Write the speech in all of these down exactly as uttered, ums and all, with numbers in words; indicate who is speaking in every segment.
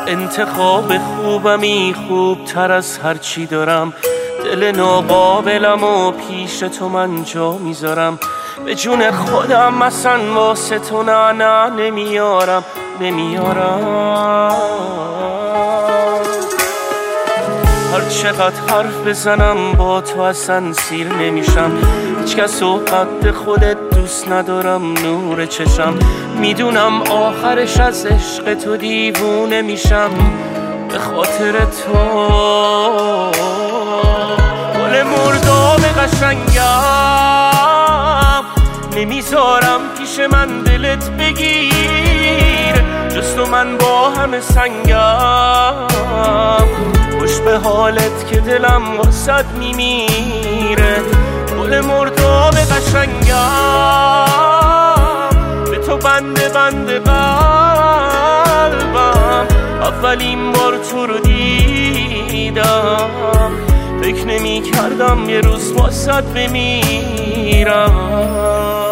Speaker 1: انتخاب خوبمی خوب تر از هر چی دارم، دل ناقابلم و پیش تو من جا میذارم. به جون خودم اصلا واسه تو نه نه نمیارم نمیارم. هر چقدر حرف بزنم با تو اصلا سیر نمیشم. هیچ کس و قد خودت دوست ندارم نور چشم. میدونم آخرش از عشق تو دیوونه میشم. به خاطر تو گل مرداب قشنگم نمیذارم پیش من دلت بگیر. جز تو من با همه سنگم. خوش به حالت که دلم واسد میمیره. گل مرداب قشنگم به تو بنده بنده قلبم. اولین بار تو رو دیدم فکر نمی کردم یه روز واسد بمیرم.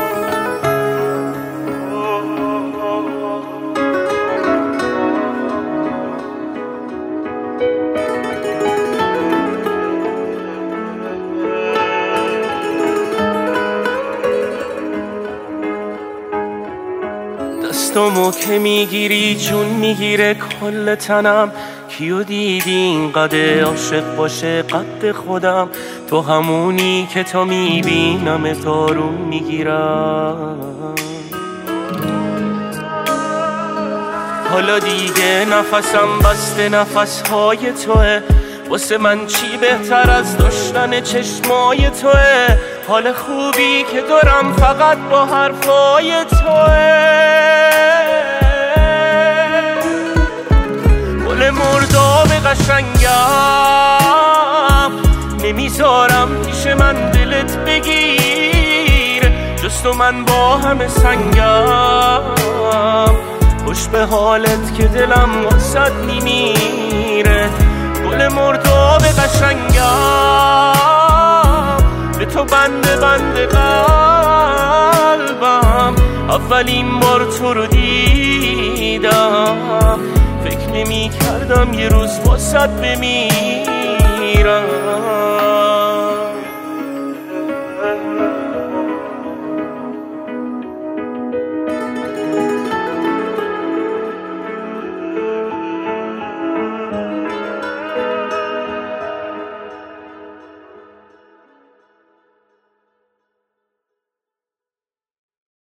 Speaker 1: دستامو که میگیری جون میگیره کل تنم. کیو دیدی اینقدر عاشق باشه قد خودم؟ تو همونی که تا میبینم تارون میگیرم. حالا دیگه نفسم بسته نفسهای توه. واسه من چی بهتر از داشتن چشمای توه. حال خوبی که دارم فقط با حرفای توه. گل مرداب قشنگم نمیذارم پیش من دلت بگیر. جز تو من با همه سنگم. خوش به حالت که دلم واسد میمیره. گل مرداب قشنگم به تو بنده بنده قلبم. اولین بار تو رو دیدم فکر نمی کردم یه روز واسد بمیرم.